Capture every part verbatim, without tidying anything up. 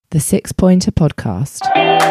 The Six Pointer Podcast.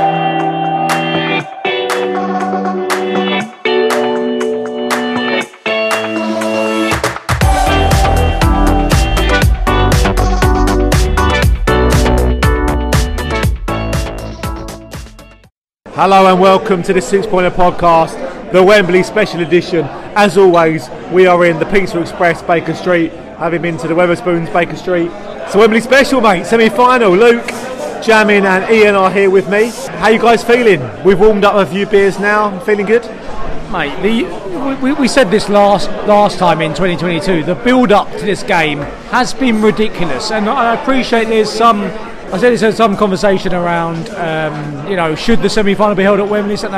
Hello and welcome to the Six Pointer Podcast, the Wembley Special Edition. As always, we are in the Pizza Express, Baker Street, having been to the Wetherspoons, Baker Street. It's a Wembley Special, mate, semi-final. Luke, Jamin and Ian are here with me. How you guys feeling? We've warmed up a few beers now. Feeling good? Mate, the, we, we said this last last time in twenty twenty-two. The build-up to this game has been ridiculous, and I appreciate there's some. I said there's some conversation around, um, you know, should the semi-final be held at Wembley? But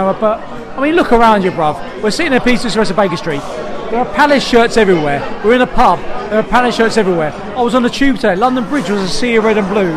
I mean, look around you, bruv. We're sitting at Pizza Express at Baker Street. There are Palace shirts everywhere. We're in a pub. There are Palace shirts everywhere. I was on the tube today. London Bridge was a sea of red and blue.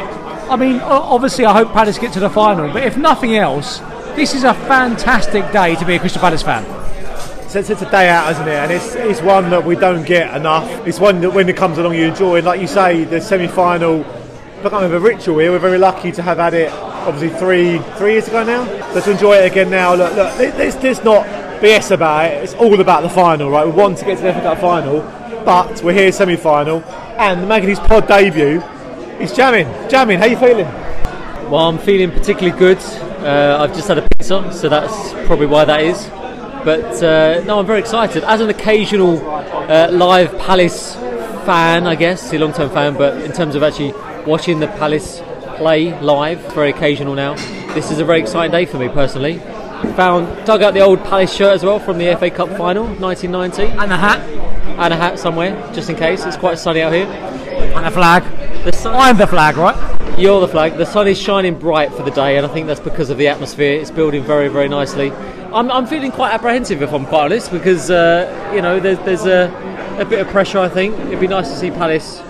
I mean, obviously, I hope Palace get to the final. But if nothing else, this is a fantastic day to be a Crystal Palace fan. So it's, it's a day out, isn't it? And it's it's one that we don't get enough. It's one that when it comes along, you enjoy. And like you say, the semi-final becoming a ritual here. We're very lucky to have had it, obviously, three three years ago now. So to enjoy it again now. Look, look, let's, let's not B S about it. It's all about the final, right? We want to get to the F A Cup final, but we're here semi-final, and making his pod debut is Jamin. Jamin, how you feeling? Well, I'm feeling particularly good. Uh, I've just had a pizza, so that's probably why that is. But uh, no, I'm very excited. As an occasional uh, live Palace fan, I guess, a long-term fan, but in terms of actually watching the Palace play live, very occasional now. This is a very exciting day for me personally. Found, dug out the old Palace shirt as well from the F A Cup final, nineteen ninety. And a hat. And a hat somewhere, just in case. It's quite sunny out here. And a flag. The sun, I'm the flag, right? You're the flag. The sun is shining bright for the day, and I think that's because of the atmosphere. It's building very, very nicely. I'm, I'm feeling quite apprehensive, if I'm quite honest, because uh, you know there's, there's a, a bit of pressure. I think it'd be nice to see Palace,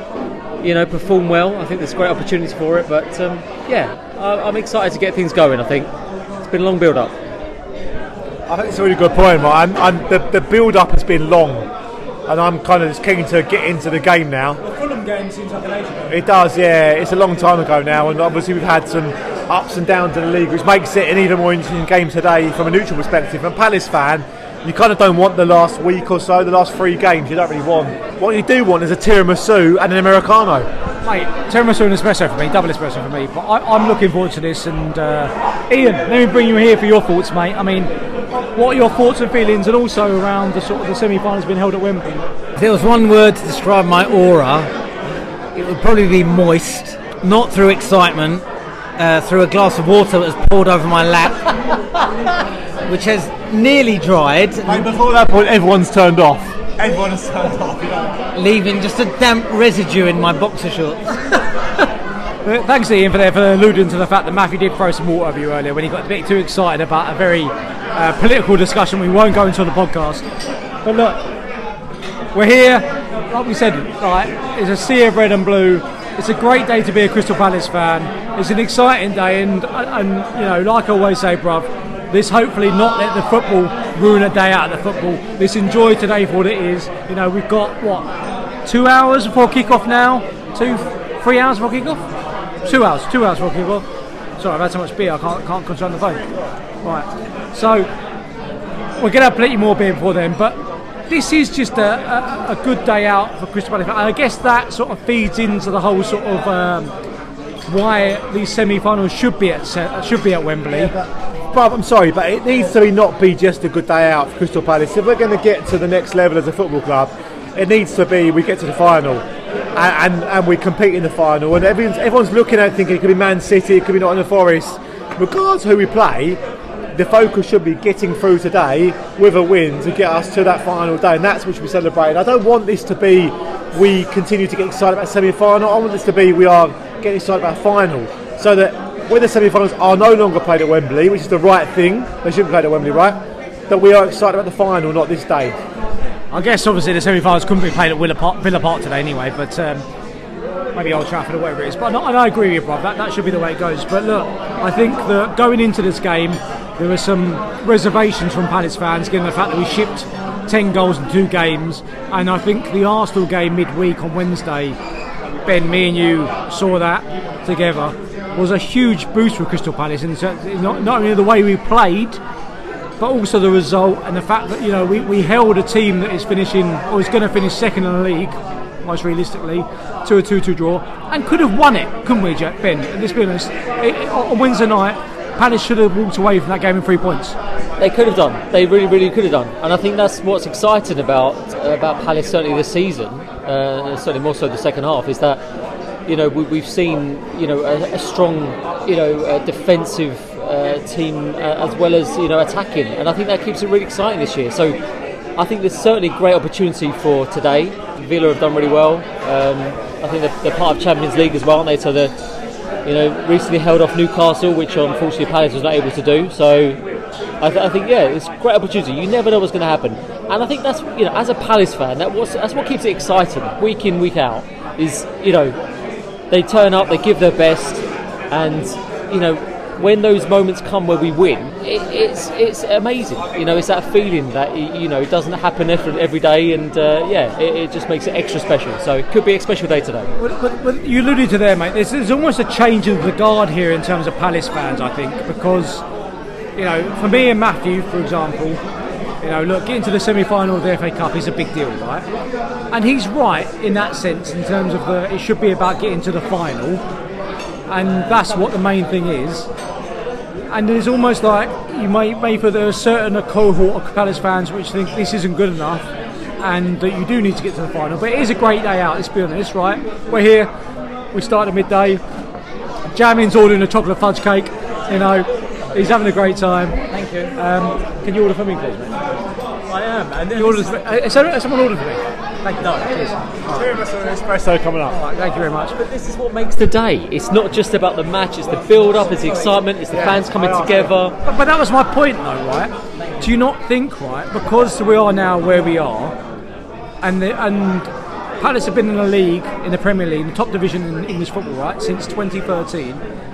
you know, perform well. I think there's great opportunity for it, but um, yeah, I, I'm excited to get things going. I think it's been a long build-up. I think it's a really good point, right? And, and the, the build-up has been long, and I'm kind of just keen to get into the game now. The Fulham game seems like an age ago. It does, yeah. It's a long time ago now, and obviously we've had some ups and downs in the league, which makes it an even more interesting game today from a neutral perspective. From a Palace fan, you kind of don't want the last week or so, the last three games. You don't really want. What you do want is a tiramisu and an Americano. Mate, tiramisu and espresso for me, double espresso for me. But I, I'm looking forward to this. And uh, Ian, let me bring you here for your thoughts, mate. I mean, what are your thoughts and feelings, and also around the sort of the semi-finals being held at Wembley? If there was one word to describe my aura, it would probably be moist. Not through excitement, uh, through a glass of water that was poured over my lap, which has nearly dried. Mate, before that point, everyone's turned off. Everyone has turned off, you know. Leaving just a damp residue in my boxer shorts. Thanks, Ian, for, there, for alluding to the fact that Matthew did throw some water over you earlier when he got a bit too excited about a very uh, political discussion. We won't go into on the podcast. But look, we're here, like we said, right, it's a sea of red and blue. It's a great day to be a Crystal Palace fan. It's an exciting day, and, and you know, like I always say, bruv, this hopefully not let the football ruin a day out of the football. Let's enjoy today for what it is. You know, we've got, what, two hours before kick-off now? Two, three hours before kick-off? Two hours, two hours before kick-off. Sorry, I've had so much beer, I can't, can't control the phone. Right, so we're going to have plenty more beer before then, but this is just a, a, a good day out for Crystal Palace. And I guess that sort of feeds into the whole sort of um, why these semi-finals should be at should be at Wembley. Yeah, but, I'm sorry, but it needs to be not be just a good day out for Crystal Palace. If we're going to get to the next level as a football club, it needs to be we get to the final and, and, and we compete in the final. And everyone's, everyone's looking at it thinking it could be Man City, it could be Nottingham Forest. Regardless of who we play, the focus should be getting through today with a win to get us to that final day, and that's what should be celebrated. I don't want this to be we continue to get excited about semi-final. I want this to be we are getting excited about final, so that when the semi-finals are no longer played at Wembley, which is the right thing, they shouldn't be played at Wembley, right? That we are excited about the final, not this day. I guess obviously the semi-finals couldn't be played at Villa Park, Villa Park today anyway, but um, maybe Old Trafford or whatever it is. But I, I agree with you, Bob. That, that should be the way it goes. But look, I think that going into this game, there were some reservations from Palace fans, given the fact that we shipped ten goals in two games, and I think the Arsenal game midweek on Wednesday Ben, me and you saw that together, was a huge boost for Crystal Palace in terms, not, not only the way we played, but also the result and the fact that, you know, we, we held a team that is finishing, or is going to finish second in the league, most realistically, to a two two draw, and could have won it, couldn't we, Jack? Ben, let's be honest, it, it, on Wednesday night, Palace should have walked away from that game in three points. They could have done. They really, really could have done. And I think that's what's exciting about uh, about Palace certainly this season, uh, certainly more so the second half, is that, you know, we, we've seen, you know, a, a strong, you know, uh, defensive uh, team uh, as well as, you know, attacking, and I think that keeps it really exciting this year. So I think there's certainly a great opportunity for today. Villa have done really well. Um, I think they're, they're part of Champions League as well, aren't they? So they're, you know, recently held off Newcastle, which unfortunately Palace was not able to do. So I, th- I think, yeah, it's a great opportunity. You never know what's going to happen, and I think that's, you know, as a Palace fan, that was that's what keeps it exciting, week in, week out. Is, you know, they turn up, they give their best, and, you know, when those moments come where we win, it, it's it's amazing. You know, it's that feeling that, you know, it doesn't happen every, every day, and uh, yeah, it, it just makes it extra special. So it could be a special day today. But, but, but you alluded to there, mate. There's, there's almost a change of the guard here in terms of Palace fans, I think, because, you know, for me and Matthew, for example, you know, look, getting to the semi-final of the F A Cup is a big deal, right? And he's right in that sense, in terms of the, it should be about getting to the final, and that's what the main thing is. And it's almost like you may, may feel there are a certain a cohort of Palace fans which think this isn't good enough, and that you do need to get to the final. But it is a great day out, let's be honest, right? We're here, we start at midday. Jamin's ordering a chocolate fudge cake, you know, he's having a great time. Thank you. Um, can you order for me, please, mate? I am. And You ordered for me. Uh, someone someone ordered for me. Thank you. No, cheers. Two of us on espresso coming up. All right, thank you very much. But this is what makes the day. It's not just about the match, it's the build-up, it's the excitement, it's the fans coming together. But, but that was my point, though, right? Do you not think, right, because we are now where we are, and the, and Palace have been in the league, in the Premier League, in the top division in English football, right, since twenty thirteen.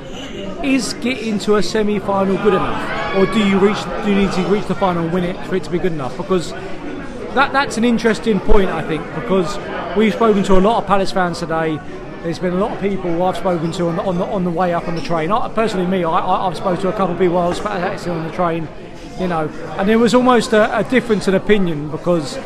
Is getting to a semi-final good enough, or do you reach? Do you need to reach the final and win it for it to be good enough? Because that that's an interesting point, I think, because we've spoken to a lot of Palace fans today. There's been a lot of people I've spoken to on the on the, on the way up on the train. I, personally, me, I, I, I've spoken to a couple of people I was actually on the train, you know, and there was almost a, a difference in opinion, because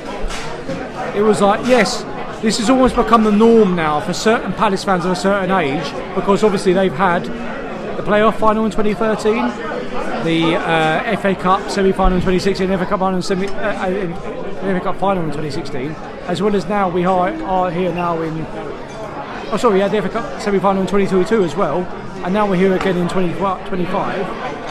it was like, yes, this has almost become the norm now for certain Palace fans of a certain age, because obviously they've had the playoff final in twenty thirteen, the uh, F A Cup semi-final in twenty sixteen, F A Cup final in semi, uh, in, F A Cup final in twenty sixteen, as well as now we are, are here now in. Oh, sorry, we had the F A Cup semi-final in twenty twenty-two as well, and now we're here again in twenty twenty-five.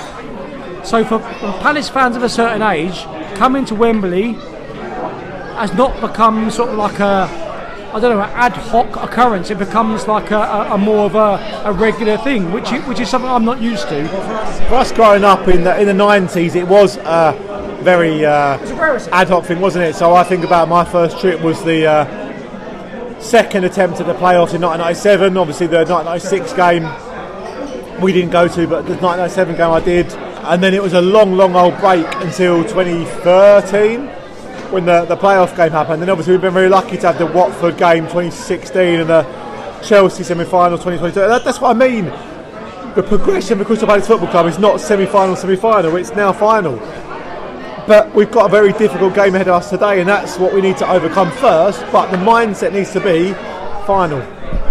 So for, for Palace fans of a certain age, coming to Wembley has not become sort of like a, I don't know, an ad hoc occurrence. It becomes like a, a, a more of a, a regular thing, which is, which is something I'm not used to. For us growing up in the in the nineties, it was a very uh, ad hoc thing, wasn't it? So I think about my first trip was the uh, second attempt at the playoffs in nineteen ninety-seven. Obviously, the nineteen ninety-six game we didn't go to, but the nineteen ninety-seven game I did. And then it was a long, long old break until twenty thirteen. When the, the playoff game happened. And obviously we've been very lucky to have the Watford game twenty sixteen and the Chelsea semi-final twenty twenty-two. That, that's what I mean. The progression for Crystal Palace Football Club is not semi-final, semi-final, it's now final. But we've got a very difficult game ahead of us today, and that's what we need to overcome first, but the mindset needs to be final.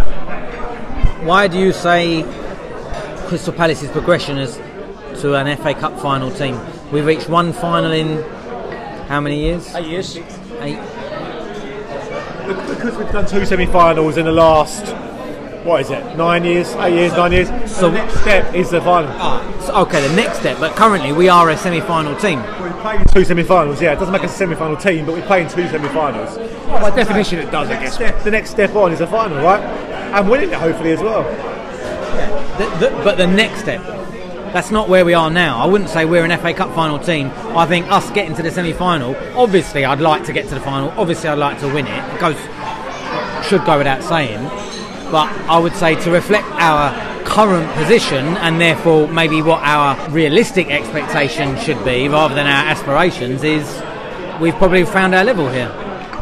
Why do you say Crystal Palace's progression is to an F A Cup final team? We've reached one final in how many years? Eight years. Eight. Because we've done two semi-finals in the last, what is it, nine years, eight years, nine years. So the next step is the final. Ah, so, okay, the next step. But currently we are a semi-final team. We're playing two semi-finals. Yeah, it doesn't make us a semi-final team, but we're playing two semi-finals. Well, by definition, it does, I guess. Step, the next step on is a final, right? And winning it, hopefully, as well. The, the, but the next step. That's not where we are now. I wouldn't say we're an F A Cup final team. I think us getting to the semi-final, obviously I'd like to get to the final, obviously I'd like to win it. It goes, should go without saying. But I would say to reflect our current position, and therefore maybe what our realistic expectation should be rather than our aspirations, is we've probably found our level here.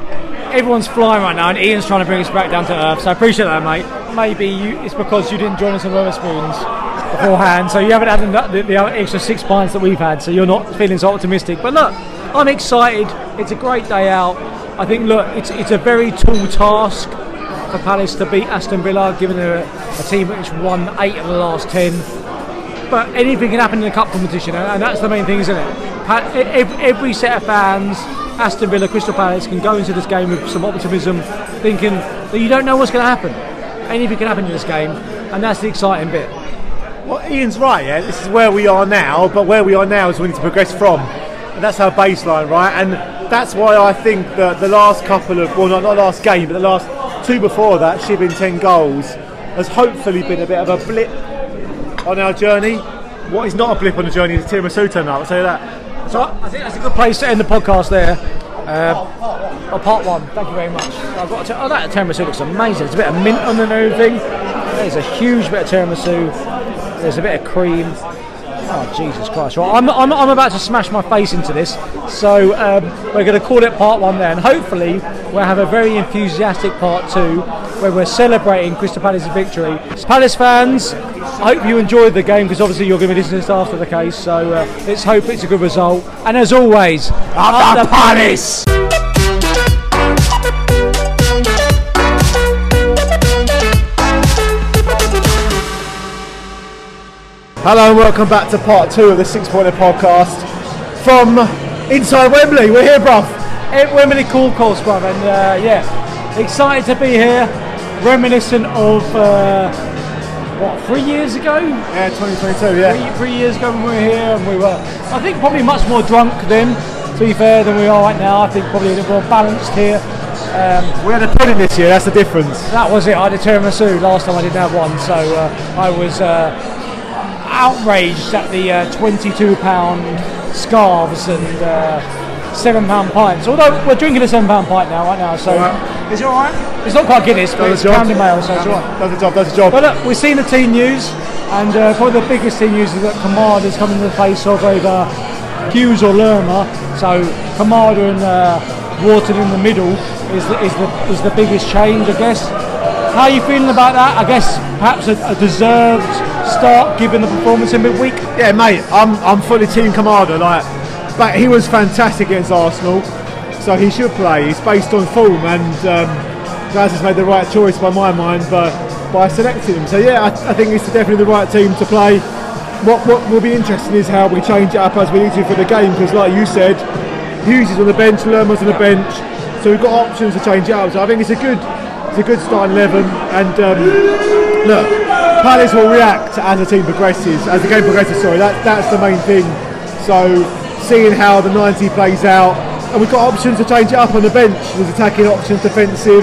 everyone's flying right now, and Ian's trying to bring us back down to earth. So I appreciate that, mate. Maybe you, it's because you didn't join us on Wetherspoons beforehand, so you haven't had the, the extra six pints that we've had, so you're not feeling so optimistic. But look, I'm excited. It's a great day out. I think, look, it's it's a very tall task for Palace to beat Aston Villa, given a, a team which won eight of the last ten. But anything can happen in a cup competition, and that's the main thing, isn't it? Every set of fans, Aston Villa, Crystal Palace, can go into this game with some optimism, thinking that you don't know what's going to happen. Anything can happen in this game, and that's the exciting bit. Well, Ian's right, yeah. This is where we are now, but where we are now is where we need to progress from. And that's our baseline, right? And that's why I think that the last couple of, well, not, not last game, but the last two before that, shipping ten goals, has hopefully been a bit of a blip on our journey. What is not a blip on the journey is tiramisu tonight, I'll tell you that. So I think that's a good place to end the podcast there. Uh, oh, part one. Thank you very much. I've got to, oh, that tiramisu looks amazing. There's a bit of mint on and everything. There's a huge bit of tiramisu. There's a bit of cream. Oh, Jesus Christ. Right, I'm, I'm, I'm about to smash my face into this. So um, we're going to call it part one there. And hopefully we'll have a very enthusiastic part two where we're celebrating Crystal Palace's victory. Palace fans, I hope you enjoyed the game, because obviously you're going to be listening to this after the case. So uh, let's hope it's a good result. And as always, Up the Palace! Hello and welcome back to part two of the Six Pointer podcast from inside Wembley. We're here, bruv. At Wembley Concourse, bruv, and uh, yeah, excited to be here, reminiscent of uh, what, three years ago? Yeah, twenty twenty-two, yeah. Three, three years ago when we were here, and we were, I think, probably much more drunk then, to be fair, than we are right now. I think probably a little more balanced here. Um, we had a pudding this year, that's the difference. That was it. I had a tiramisu last time. I didn't have one, so uh, I was uh, outraged at the uh, twenty-two pound scarves and uh, seven pound pints. Although we're drinking a seven pound pint now, right now, so right. Is it alright? It's not quite Guinness, but it's County Mail, so it's alright. Does the job, does the job. But look, we've seen the team news, and uh, probably the biggest team news is that Kamada is coming to the place of either Hughes or Lerma. So Kamada and uh, Wharton in the middle is the, is the is the biggest change, I guess. How are you feeling about that? I guess perhaps a, a deserved start given the performance in midweek. Yeah, mate, I'm I'm fully team Kamada. Like, but he was fantastic against Arsenal, so he should play. He's based on form, and um, Gaz has made the right choice by my mind, but by selecting him. So yeah, I, I think it's definitely the right team to play. What what will be interesting is how we change it up as we need to for the game, because like you said, Hughes is on the bench, Lerma's on the bench, so we've got options to change it up. So I think it's a good it's a good starting eleven, and um, look, Palace will react as the team progresses, as the game progresses. Sorry, that that's the main thing. So seeing how the ninety plays out, and we've got options to change it up on the bench. There's attacking options, defensive.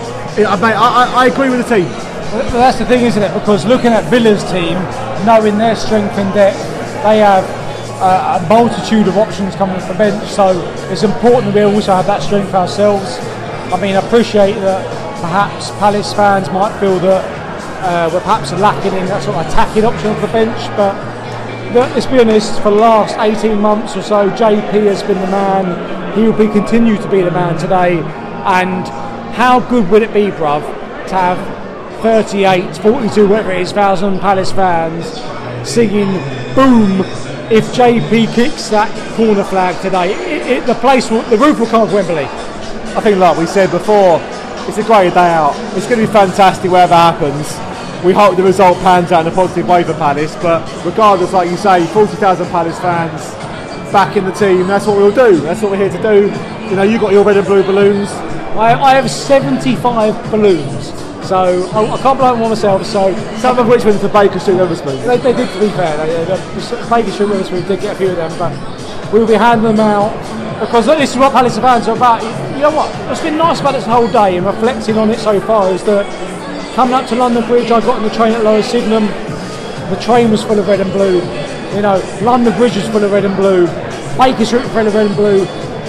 I, I, I agree with the team. Well, that's the thing, isn't it? Because looking at Villa's team, knowing their strength and depth, they have uh, a multitude of options coming off the bench. So it's important that we also have that strength ourselves. I mean, I appreciate that perhaps Palace fans might feel that uh, we're perhaps lacking in that sort of attacking option off the bench, but look, let's be honest, for the last eighteen months or so, J P has been the man. He will be continue to be the man today. And how good would it be, bruv, to have thirty-eight, forty-two, whatever it is, thousand Palace fans singing "Boom" if J P kicks that corner flag today? It, it, the place, will, the roof will come off Wembley. I think, like we said before, it's a great day out. It's going to be fantastic whatever happens. We hope the result pans out in a positive way for Palace, but regardless, like you say, forty thousand Palace fans back in the team, that's what we'll do. That's what we're here to do. You know, you got your red and blue balloons. I, I have seventy-five balloons, so I, I can't blow them on myself. So some of which went to Baker Street, Wetherspoons. They, they did, to be fair. They, they, Baker Street, Wetherspoons did get a few of them, but we'll be handing them out because this is what Palace fans are about. You know what? What's been nice about this whole day and reflecting on it so far is that coming up to London Bridge, I got on the train at Lower Sydenham. The train was full of red and blue. You know, London Bridge was full of red and blue. Baker Street was full of red and blue.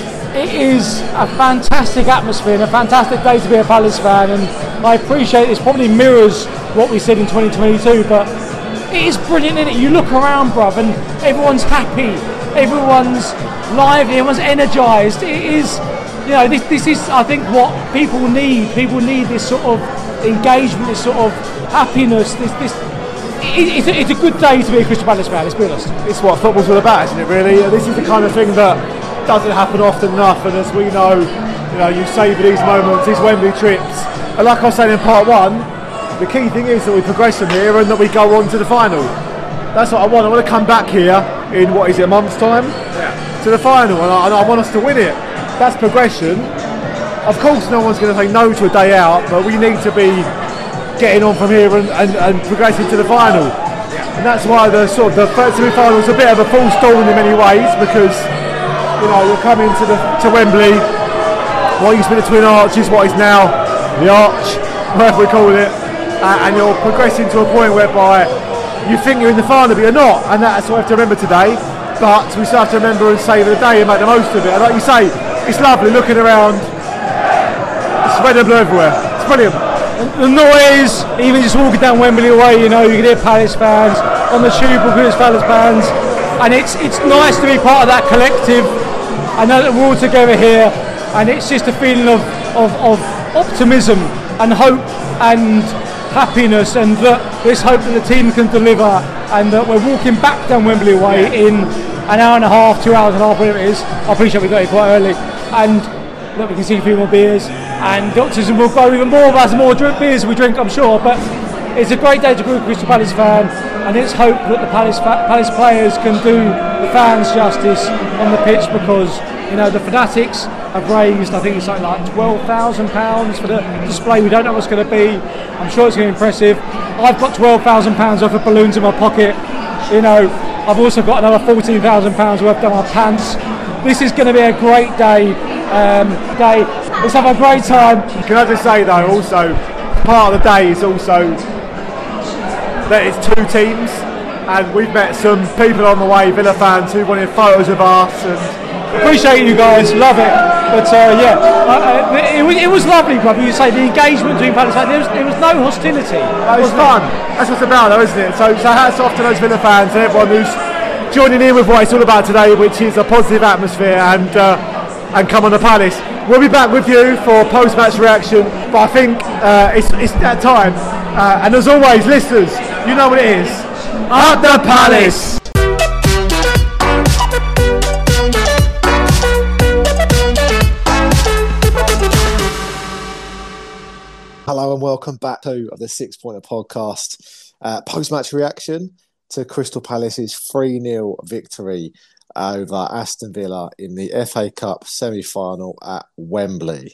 It is a fantastic atmosphere and a fantastic day to be a Palace fan, and I appreciate this probably mirrors what we said in twenty twenty-two, but it is brilliant, isn't it? You look around, bruv, and everyone's happy, everyone's lively, everyone's energised. It is, you know, this this is I think what people need. People need this sort of engagement, this sort of happiness. This this it, it's, a, it's a good day to be a Crystal Palace fan. Let's be honest. It's what football's all about, isn't it? Really, this is the kind of thing that doesn't happen often enough. And as we know, you know, you savour these moments, these Wembley trips. And like I was saying in part one, the key thing is that we progress from here and that we go on to the final. That's what I want. I want to come back here in, what is it, a month's time? Yeah. To the final, and I, and I want us to win it. That's progression. Of course, no one's going to say no to a day out, but we need to be getting on from here and, and, and progressing to the final. Yeah. And that's why the sort of the first semi-final is a bit of a false dawn in many ways, because you know you're coming to the to Wembley, what used to be the Twin Arches, what is now the Arch, whatever we call it, uh, and you're progressing to a point whereby you think you're in the final, but you're not, and that's what we have to remember today. But we still have to remember and savour the day and make the most of it. And like you say, it's lovely looking around. It's red and blue everywhere. It's brilliant. The noise, even just walking down Wembley Way, you know, you can hear Palace fans on the tube, we hear Palace fans, and it's it's nice to be part of that collective. I know that we're all together here, and it's just a feeling of of, of optimism and hope and happiness, and that there's hope that the team can deliver, and that we're walking back down Wembley Way yeah. in an hour and a half, two hours and a half, whatever it is. I appreciate we got here quite early, and that we can see a few more beers, and the optimism will grow even more as more drink beers we drink, I'm sure. But it's a great day to be a Crystal Palace fan, and let's hope that the Palace Palace players can do the fans justice on the pitch, because you know the fanatics have raised, I think it's something like twelve thousand pounds for the display. We don't know what's going to be. I'm sure it's going to be impressive. I've got twelve thousand pounds worth of balloons in my pocket. You know, I've also got another fourteen thousand pounds worth down my pants. This is going to be a great day. Um, day. Let's have a great time. Can I just say though, also, part of the day is also that it's two teams, and we've met some people on the way, Villa fans, who wanted photos of us, and appreciate you guys, love it. But uh, yeah, uh, it, it, was, it was lovely, brother. You say the engagement between Palace, there was, there was no hostility. It was fun. That's what it's about, though, isn't it? So, so hats off to those Villa fans and everyone who's joining in with what it's all about today, which is a positive atmosphere and uh, and come on the Palace. We'll be back with you for post-match reaction, but I think uh, it's it's that time. Uh, and as always, listeners, you know what it is. Up the Palace. Hello and welcome back to the Six Pointer Podcast. Uh, post-match reaction to Crystal Palace's three nil victory over Aston Villa in the F A Cup semi-final at Wembley.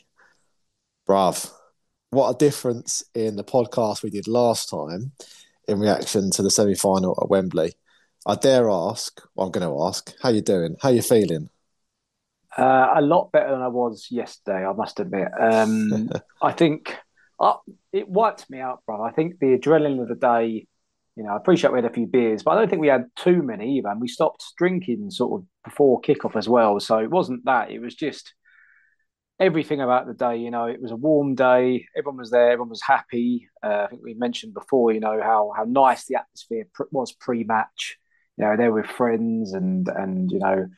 Bruv, what a difference in the podcast we did last time in reaction to the semi-final at Wembley. I dare ask, well, I'm going to ask, how you doing? How you feeling? Uh, a lot better than I was yesterday, I must admit. Um, I think uh, it wiped me out, bruv. I think the adrenaline of the day, you know, I appreciate we had a few beers, but I don't think we had too many either. And we stopped drinking sort of before kickoff as well. So it wasn't that. It was just everything about the day. You know, it was a warm day. Everyone was there. Everyone was happy. Uh, I think we mentioned before, you know, how how nice the atmosphere pr- was pre-match. You know, there with friends and, and you know,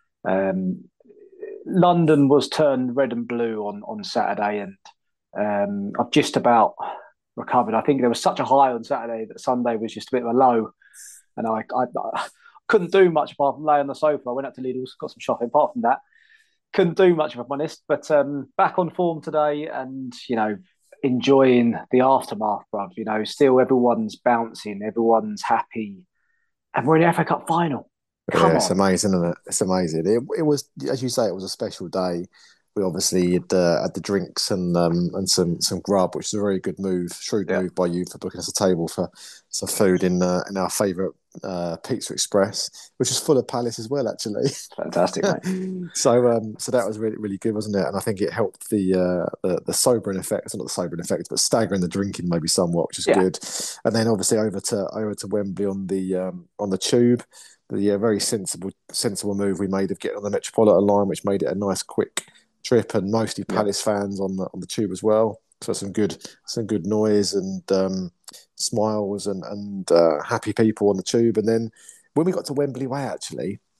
um, London was turned red and blue on, on Saturday. And um, I've just about recovered. I think there was such a high on Saturday that Sunday was just a bit of a low, and I, I, I couldn't do much apart from lay on the sofa. I went up to Lidl's, got some shopping. Apart from that, couldn't do much, if I'm honest. But um, back on form today, and you know, enjoying the aftermath, bruv. You know, still everyone's bouncing, everyone's happy, and we're in the F A Cup final. Come yeah, it's on. amazing, isn't it? It's amazing. It, it was, as you say, it was a special day. We obviously had, uh, had the drinks and um, and some, some grub, which is a very good move, shrewd Yeah. move by you for booking us a table for some food in uh, in our favourite uh, Pizza Express, which is full of Palace as well, actually. Fantastic, mate. so um, so that was really really good, wasn't it? And I think it helped the uh, the, the sobering effect, not the sobering effect, but staggering the drinking maybe somewhat, which is Yeah. good. And then obviously over to over to Wembley on the um, on the tube. The uh, very sensible sensible move we made of getting on the Metropolitan line, which made it a nice quick trip, and mostly Palace fans on the on the tube as well. So some good some good noise and um, smiles and and uh, happy people on the tube. And then when we got to Wembley Way, actually,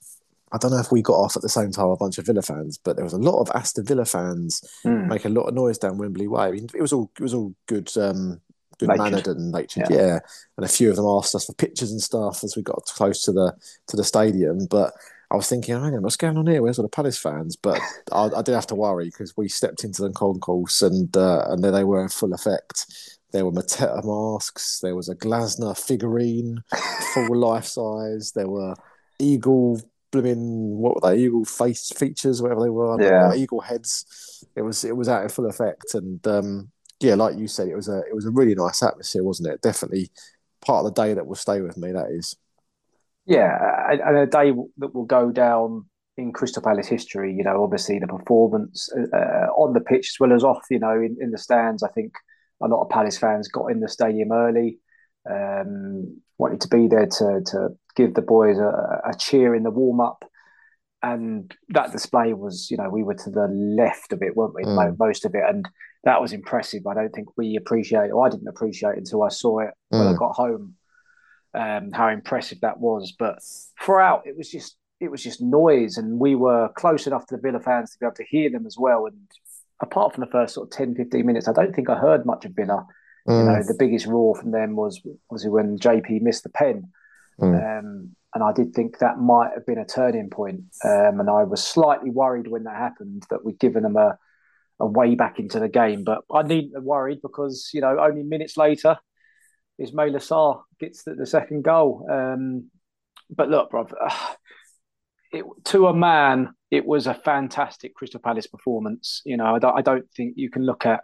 I don't know if we got off at the same time a bunch of Villa fans, but there was a lot of Aston Villa fans Mm. making a lot of noise down Wembley Way. I mean, it was all it was all good, um, good Natured. mannered and natured, Yeah. yeah. And a few of them asked us for pictures and stuff as we got close to the to the stadium. But I was thinking, hang on, what's going on here? Where's all the Palace fans? But I, I did have to worry because we stepped into the concourse and uh, and there they were in full effect. There were Mateta masks. There was a Glasner figurine, full life size. There were eagle blooming, what were they? Eagle face features, whatever they were. I don't Yeah. know, eagle heads. It was it was out in full effect, and um, yeah, like you said, it was a it was a really nice atmosphere, wasn't it? Definitely part of the day that will stay with me. That is. Yeah, and and a day that will go down in Crystal Palace history. You know, obviously the performance uh, on the pitch as well as off. You know, in, in the stands. I think a lot of Palace fans got in the stadium early, um, wanted to be there to to give the boys a, a cheer in the warm up, and that display was, you know, we were to the left of it, weren't we? Mm. Most of it, and that was impressive. I don't think we appreciate, or I didn't appreciate until I saw it when I Mm. got home. Um, how impressive that was, but throughout it was just it was just noise, and we were close enough to the Villa fans to be able to hear them as well. And apart from the first sort of ten, fifteen minutes, I don't think I heard much of Villa. Mm. You know, the biggest roar from them was obviously when J P missed the pen, Mm. um, and I did think that might have been a turning point. Um, and I was slightly worried when that happened that we'd given them a, a way back into the game, but I needn't have worried because, you know, only minutes later, Ismaila Sarr gets the, the second goal. Um, but look, bro, uh, it, to a man, it was a fantastic Crystal Palace performance. You know, I don't, I don't think you can look at.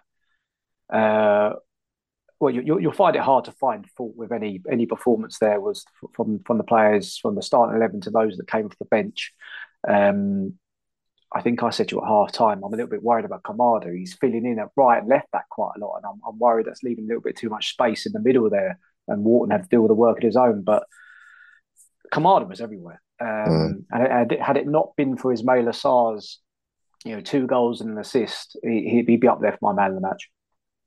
Uh, well, you, you'll find it hard to find fault with any any performance. There was from from the players, from the starting eleven to those that came off the bench. Um, I think I said to you at half time, I'm a little bit worried about Kamada. He's filling in at right and left back quite a lot, and I'm, I'm worried that's leaving a little bit too much space in the middle there, and Wharton had to deal with the work of his own. But Kamada was everywhere, um, Mm. and it, had it not been for Ismaila Sarr's, you know, two goals and an assist, he, he'd be up there for my man of the match.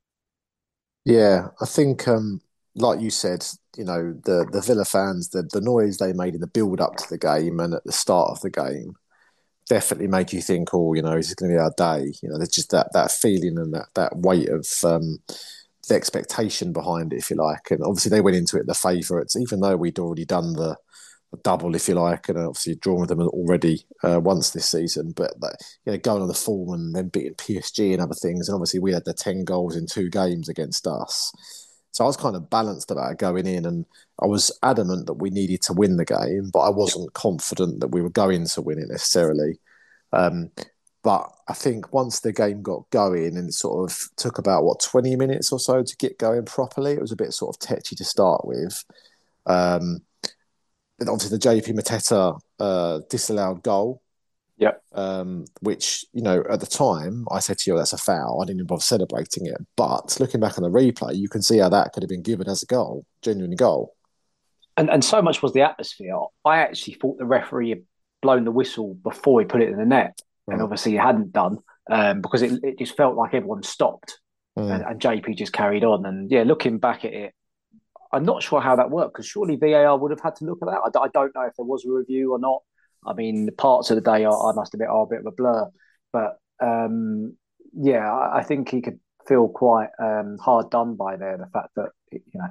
Yeah, I think, um, like you said, you know, the the Villa fans, the the noise they made in the build up to the game and at the start of the game definitely made you think, oh, you know, is this going to be our day? You know, there's just that that feeling and that that weight of um, the expectation behind it, if you like. And obviously they went into it the favourites, even though we'd already done the, the double, if you like, and obviously drawn with them already uh, once this season. But like, you know, going on the form and then beating P S G and other things, and obviously we had the ten goals in two games against us. So I was kind of balanced about going in, and I was adamant that we needed to win the game, but I wasn't confident that we were going to win it necessarily. Um, but I think once the game got going, and it sort of took about, what, twenty minutes or so to get going properly, it was a bit sort of tetchy to start with. Um, and obviously the J P Mateta uh, disallowed goal. Yep. Um, which, you know, at the time, I said to you, that's a foul. I didn't even bother celebrating it. But looking back on the replay, you can see how that could have been given as a goal, genuine goal. And and so much was the atmosphere. I actually thought the referee had blown the whistle before he put it in the net. Right. And obviously he hadn't done, um, because it, it just felt like everyone stopped. Mm. And, and J P just carried on. And yeah, looking back at it, I'm not sure how that worked, because surely V A R would have had to look at that. I, I don't know if there was a review or not. I mean, the parts of the day are, I must admit, are a bit of a blur. But um, yeah, I, I think he could feel quite um, hard done by there. The fact that, you know,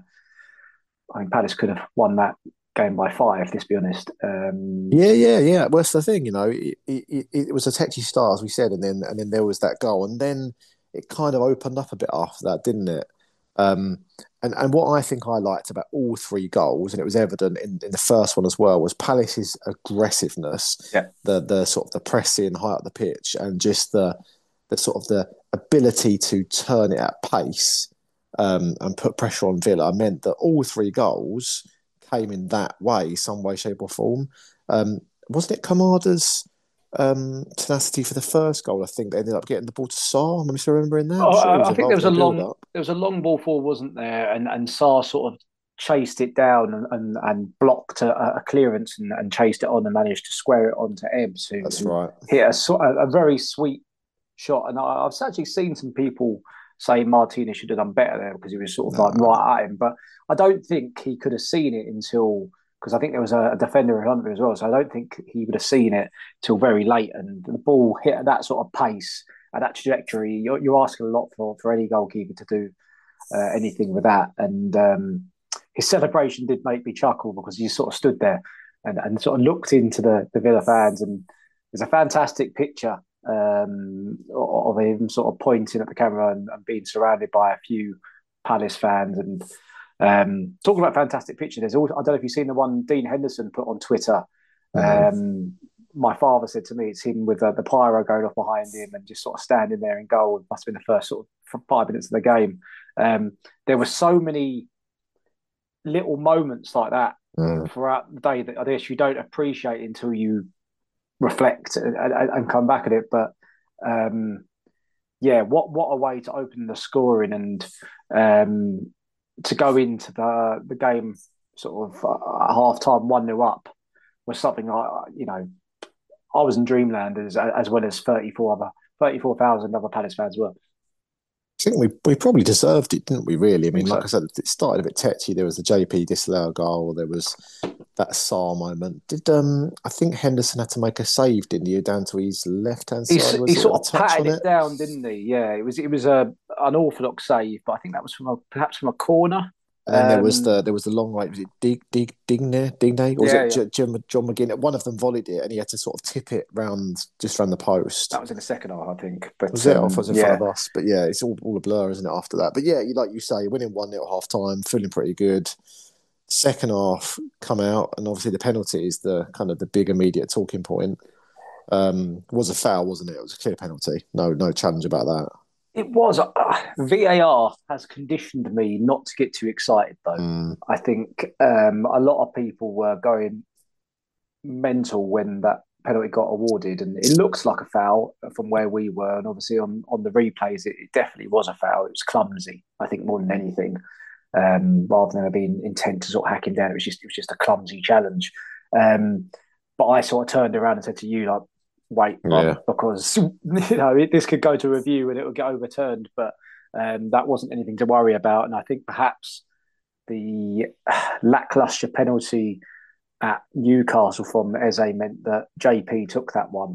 I mean, Palace could have won that game by five, let's be honest. Um, Yeah, yeah, yeah. Well, that's the thing, you know. It, it, it was a tetchy start, as we said, and then and then there was that goal, and then it kind of opened up a bit after that, didn't it? Um, and and what I think I liked about all three goals, and it was evident in, in the first one as well, was Palace's aggressiveness, Yeah. the the sort of the pressing high up the pitch, and just the the sort of the ability to turn it at pace um, and put pressure on Villa meant that all three goals came in that way, some way, shape, or form. Um, wasn't it Kamada's um, tenacity for the first goal? I think they ended up getting the ball to Sarr. Am I still remembering that? Oh, I'm sure he I, was I think there was involved a in the long build-up. there was a long ball forward, wasn't there? And and Sarr sort of chased it down and and, and blocked a, a clearance and, and chased it on and managed to square it onto Ebbs, who, That's who right. hit a, sort- a, a very sweet shot. And I, I've actually seen some people say Martinez should have done better there because he was sort of No. like right at him. But I don't think he could have seen it until because I think there was a, a defender in front of him as well. So I don't think he would have seen it till very late. And the ball hit at that sort of pace, at that trajectory. You're, you're asking a lot for, for any goalkeeper to do uh, anything with that. And um, his celebration did make me chuckle because he sort of stood there and, and sort of looked into the, the Villa fans. And there's a fantastic picture um, of him sort of pointing at the camera and, and being surrounded by a few Palace fans. And um, talking about fantastic picture, there's also, I don't know if you've seen the one Dean Henderson put on Twitter. Mm-hmm. Um, my father said to me it's him with uh, the pyro going off behind him and just sort of standing there in goal. It must have been the first sort of five minutes of the game. Um, there were so many little moments like that mm. throughout the day that I guess you don't appreciate until you reflect and, and, and come back at it. But um, yeah, what what a way to open the scoring and um, to go into the the game sort of uh, at half time one nil up was something like, you know, I was in dreamland as as well as thirty-four other thirty-four thousand other Palace fans were. I think we we probably deserved it, didn't we, really? I mean, I like so. I said, it started a bit tetchy. There was the J P disallowed goal. There was that Sarr moment. Did um I think Henderson had to make a save, didn't he, down to his left-hand he, side? Was he it sort of patted it, it down, didn't he? Yeah, it was it was a unorthodox save, but I think that was from a, perhaps from a corner. And then um, there was the there was the long right. Was it Dig Dig Digne Digne or was yeah, it yeah. John, John McGinn? One of them volleyed it, and he had to sort of tip it round just round the post. That was in the second half, I think. But was it um, off was in yeah. front of us? But yeah, it's all, all a blur, isn't it? After that, but yeah, like you say, winning one nil at half time, feeling pretty good. Second half come out, and obviously the penalty is the kind of the big immediate talking point. Um, was a foul, wasn't it? It was a clear penalty. No, no challenge about that. It was. Uh, V A R has conditioned me not to get too excited, though. Mm. I think um, a lot of people were going mental when that penalty got awarded, and it looks like a foul from where we were. And obviously, on, on the replays, it, it definitely was a foul. It was clumsy, I think, more than anything. Um, rather than being intent to sort of hack him down, it was just it was just a clumsy challenge. Um, but I sort of turned around and said to you, like, wait, yeah. because you know it, this could go to review and it would get overturned. But um, that wasn't anything to worry about. And I think perhaps the lacklustre penalty at Newcastle from Eze meant that J P took that one,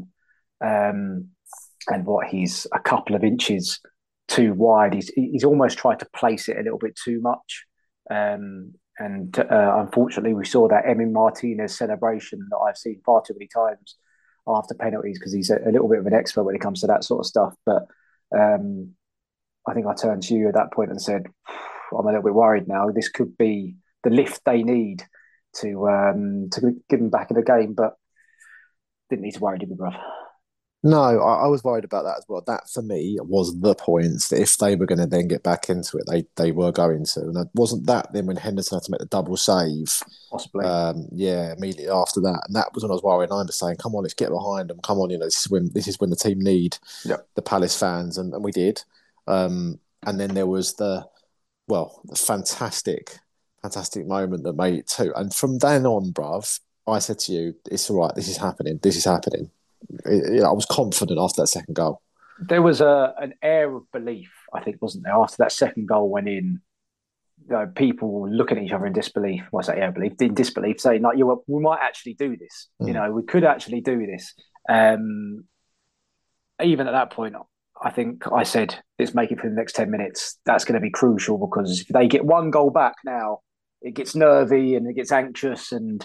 um, and what he's a couple of inches too wide. He's he's almost tried to place it a little bit too much. Um, and uh, unfortunately, we saw that Emi Martinez celebration that I've seen far too many times after penalties, because he's a, a little bit of an expert when it comes to that sort of stuff. But um, I think I turned to you at that point and said, I'm a little bit worried now. This could be the lift they need to um, to get them back in the game. But didn't need to worry, did we, bruv? No, I, I was worried about that as well. That, for me, was the points that if they were going to then get back into it, they they were going to. And it wasn't that then when Henderson had to make the double save. Possibly. Um, yeah, immediately after that. And that was when I was worried. I was saying, come on, let's get behind them. Come on, you know, this is when, this is when the team need yep. the Palace fans. And, and we did. Um, and then there was the, well, the fantastic, fantastic moment that made it two. And from then on, bruv, I said to you, it's all right, this is happening. This is happening. It, I was confident after that second goal. There was a an air of belief, I think, wasn't there? After that second goal went in, you know, people were looking at each other in disbelief. What's that? Air of belief, in disbelief, saying like, "You, we might actually do this. Mm. You know, we could actually do this." Um, even at that point, I think I said, "Let's make it for the next ten minutes." That's going to be crucial, because if they get one goal back now, it gets nervy and it gets anxious. And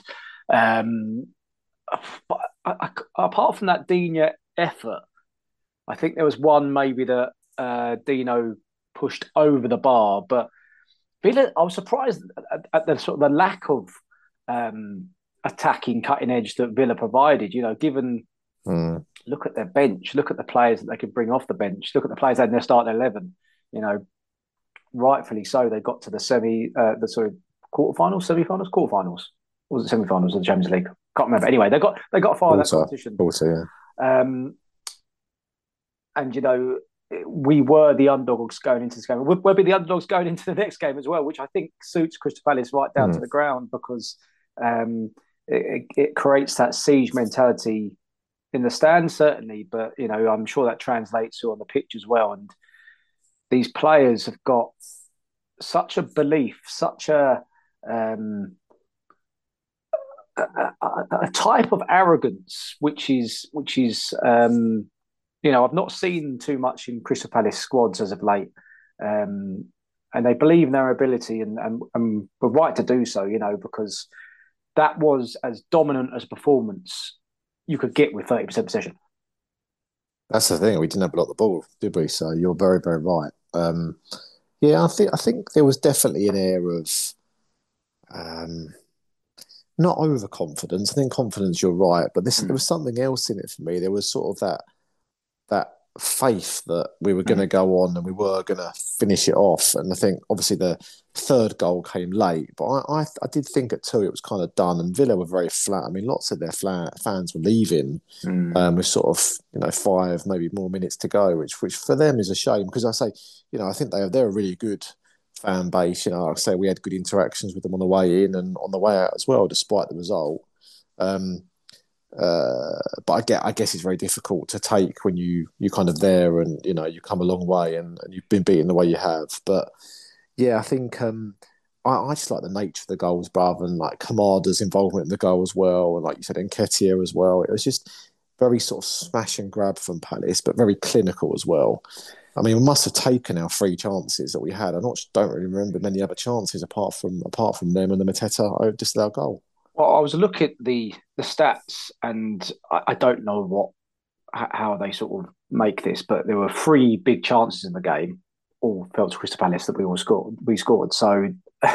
um, but I, I, apart from that Digne effort, I think there was one maybe that uh, Dino pushed over the bar, but Villa, I was surprised at, at the sort of the lack of um, attacking cutting edge that Villa provided. You know, given mm. look at their bench, look at the players that they could bring off the bench, look at the players they had in their starting eleven. You know, rightfully so, they got to the semi, uh, the sort of quarterfinals, semi-finals, quarterfinals. Or was it semi-finals of the Champions League? Can't remember. Anyway, they got they got far in that competition. Also, yeah. Um, and you know, we were the underdogs going into this game. We'll, we'll be the underdogs going into the next game as well, which I think suits Crystal Palace right down mm. to the ground, because um, it, it creates that siege mentality in the stands, certainly. But you know, I'm sure that translates to on the pitch as well. And these players have got such a belief, such a um, a, a, a type of arrogance, which is which is um, you know, I've not seen too much in Crystal Palace squads as of late, um, and they believe in their ability, and, and and were right to do so. You know, because that was as dominant as a performance you could get with thirty percent possession. That's the thing. We didn't have a lot of the ball, did we? So you're very, very right. Um, yeah, I think I think there was definitely an air of um, not overconfidence. I think confidence. You're right, but this, mm. there was something else in it for me. There was sort of that that faith that we were going to mm. go on and we were going to finish it off. And I think obviously the third goal came late, but I, I, I did think at two it was kind of done. And Villa were very flat. I mean, lots of their flat fans were leaving mm. um, with sort of you know five maybe more minutes to go, which which for them is a shame because I say you know I think they they're a really good fan base. You know, like I say we had good interactions with them on the way in and on the way out as well, despite the result. Um, Uh, but I get, I guess it's very difficult to take when you you kind of there and you know you come a long way and, and you've been beaten the way you have. But yeah, I think um, I, I just like the nature of the goals, brother, and like Kamada's involvement in the goal as well, and like you said, Nketiah as well. It was just very sort of smash and grab from Palace, but very clinical as well. I mean, we must have taken our three chances that we had. I not don't really remember many other chances apart from apart from them and the Mateta disallowed goal. Well, I was looking at the the stats, and I, I don't know what how they sort of make this, but there were three big chances in the game, all fell to Crystal Palace that we all scored. We scored, so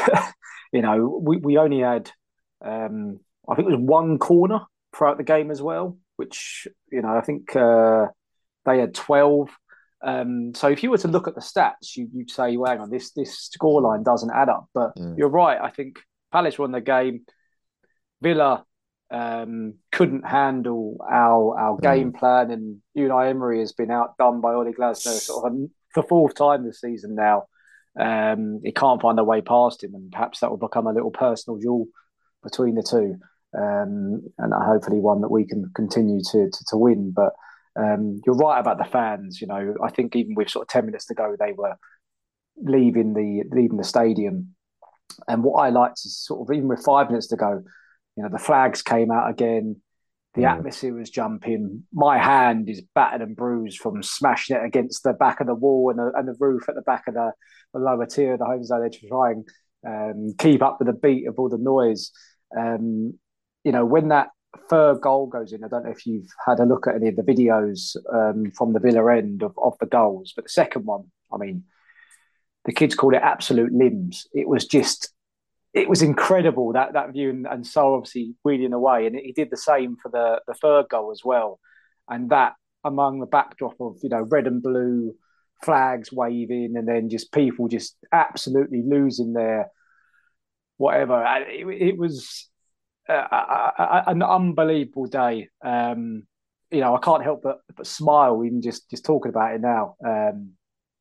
you know we we only had um, I think it was one corner throughout the game as well, which you know I think uh, they had twelve. Um, so if you were to look at the stats, you, you'd say, well, hang on, this this scoreline doesn't add up. But mm. you're right. I think Palace won the game. Villa um, couldn't handle our our mm. game plan, and Unai Emery has been outdone by Ole Glasner sort of a, for fourth time this season now. Um, he can't find a way past him, and perhaps that will become a little personal duel between the two, um, and hopefully one that we can continue to to, to win. But um, you're right about the fans. You know, I think even with sort of ten minutes to go, they were leaving the leaving the stadium, and what I liked is sort of even with five minutes to go. You know, the flags came out again. The mm. atmosphere was jumping. My hand is battered and bruised from smashing it against the back of the wall and the, and the roof at the back of the, the lower tier of the home zone. They're trying um, keep up with the beat of all the noise. Um, you know, when that third goal goes in, I don't know if you've had a look at any of the videos um, from the Villa end of, of the goals, but the second one, I mean, the kids called it absolute limbs. It was just... It was incredible, that that view, and, and so obviously wheeling away. And he did the same for the, the third goal as well. And that among the backdrop of, you know, red and blue flags waving and then just people just absolutely losing their whatever. It, it was a, a, a, an unbelievable day. Um, you know, I can't help but, but smile even just, just talking about it now. Um,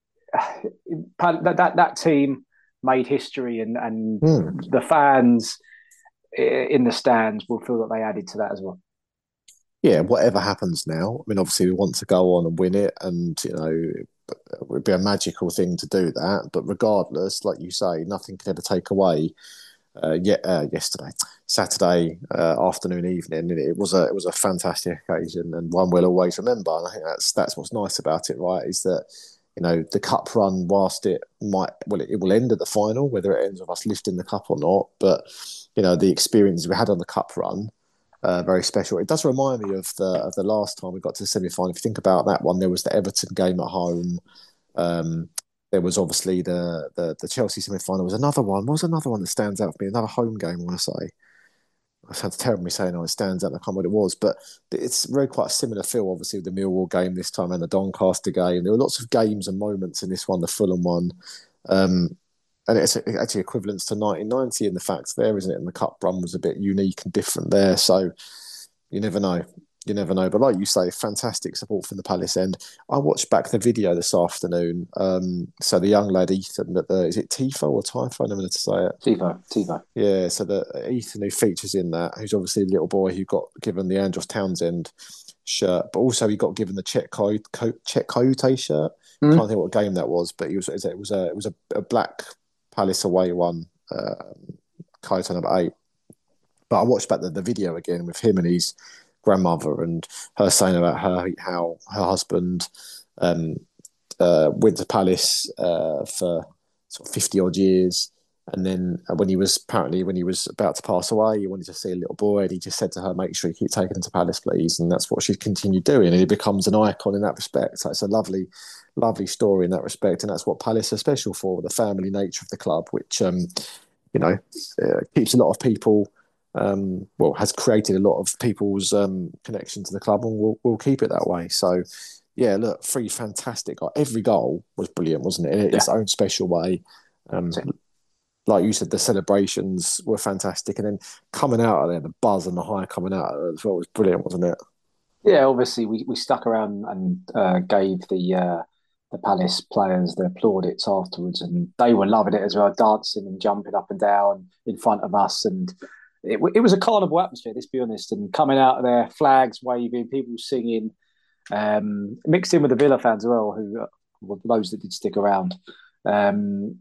that, that, that team... made history, and, and mm. the fans in the stands will feel that they added to that as well. Yeah, whatever happens now, I mean, obviously we want to go on and win it, and you know, it would be a magical thing to do that. But regardless, like you say, nothing can ever take away. Uh, yet uh, yesterday, Saturday uh, afternoon, evening, it was a it was a fantastic occasion and one we'll always remember. And I think that's that's what's nice about it, right? Is that. You know, the cup run, whilst it might, well, it, it will end at the final, whether it ends with us lifting the cup or not. But, you know, the experience we had on the cup run, uh, very special. It does remind me of the of the last time we got to the semi-final. If you think about that one, there was the Everton game at home. Um, there was obviously the, the, the Chelsea semi-final. There was another one. What was another one that stands out for me? Another home game, I want to say. I sounds terrible me saying oh, it stands out. I can't remember what it was, but it's very quite a similar feel, obviously, with the Millwall game this time and the Doncaster game. There were lots of games and moments in this one, the Fulham one. Um, and it's actually equivalent to nineteen ninety in the fact there, isn't it? And the cup run was a bit unique and different there. So you never know. You never know. But like you say, fantastic support from the Palace end. I watched back the video this afternoon. Um, so the young lad, Ethan, that the, is it Tifo or Tifo? I don't know to say it. Tifo, Tifo. Yeah, so the Ethan who features in that, who's obviously a little boy who got given the Andros Townsend shirt, but also he got given the Czech Kouyaté shirt. Mm. I can't think what game that was, but he was, it was a it was a, a black Palace away one, uh, Kouyaté number eight. But I watched back the, the video again with him and his grandmother, and her saying about her how her husband um, uh, went to Palace uh, for sort of fifty odd years. And then when he was apparently when he was about to pass away, he wanted to see a little boy, and he just said to her, "Make sure you keep taking him to Palace, please." And that's what she continued doing, and he becomes an icon in that respect. So it's a lovely, lovely story in that respect, and that's what Palace are special for, the family nature of the club, which um, you know uh, keeps a lot of people. Um, well, has created a lot of people's um, connection to the club, and we'll, we'll keep it that way. So, yeah, look, three fantastic. Every goal was brilliant, wasn't it? In its yeah. own special way. Um, like you said, the celebrations were fantastic, and then coming out of there, the buzz and the high coming out of it as well was brilliant, wasn't it? Yeah, obviously we, we stuck around and uh, gave the uh, the Palace players the plaudits afterwards, and they were loving it as well, dancing and jumping up and down in front of us, and it, it was a carnival atmosphere. Let's be honest, and coming out of there, flags waving, people singing, um, mixed in with the Villa fans as well, who were those that did stick around. Um,